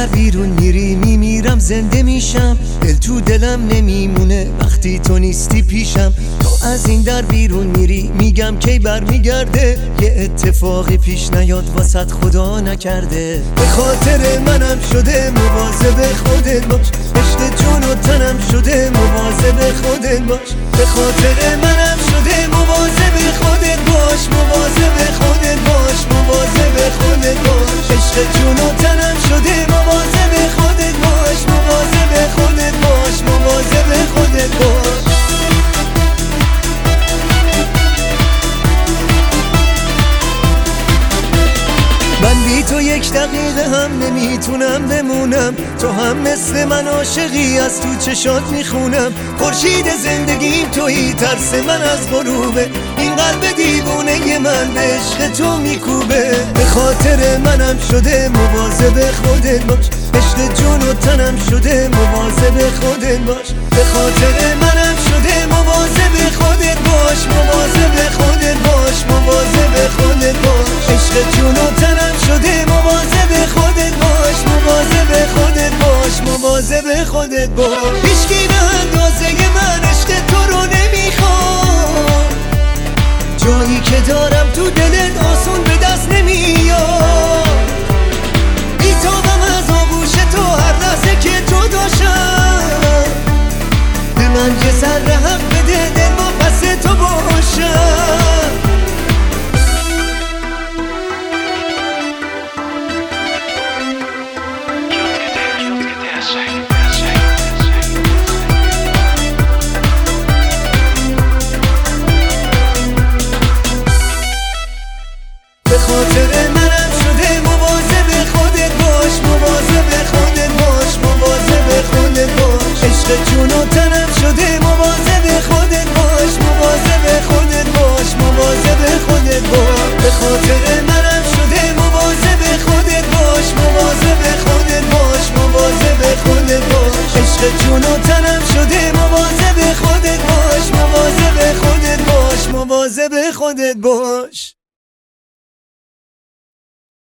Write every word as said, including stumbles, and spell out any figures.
در بیرون میری میمیرم زنده میشم، دل تو دلم نمیمونه وقتی تو نیستی پیشم. تو از این در بیرون میری میگم کی بر میگرده، یه اتفاقی پیش نیاد واسط خدا نکرده. به خاطر منم شده مواظب خودت باش، عشق جون و تنم شده مواظب خودت باش. به خاطر منم شده مواظب خودت باش، مواظب خودت باش، مواظب خودت باش. عشق جون و تنم شده مواظب خودت باش، مواظب خودت باش، مواظب خودت باش. من بی تو یک دقیقه هم نمیتونم بمونم، تو هم مثل من عاشقی از تو چشات میخونم. خورشید زندگیم تویی، ترس من از غروبه، این قلب دیوونه من به عشق تو میکوبه. به خاطر منم شده مواظب خودت باش، عشق جون و تنم شده مواظب خودت باش. به خاطر منم شده مواظب خودت باش، مواظب خودت باش، مواظب خودت باش. عشق جون و تنم شده مواظب خودت باش، مواظب خودت باش، مواظب خودت باش. هیچکی به اندازه من عشق تو رو نمیخواد، جایی که دارم تو دلت آسون به دست نمیاد. بیتابم از آغوش تو هر لحظه که تو داشتم، به من یه ذره حق بده دل ما پس تو باشم. به خاطر منم شده مواظب خودت باش، مواظب خودت باش، مواظب خودت باش. عشق جون و تنم شده مواظب خودت باش، مواظب خودت باش، مواظب خودت باش. به خاطر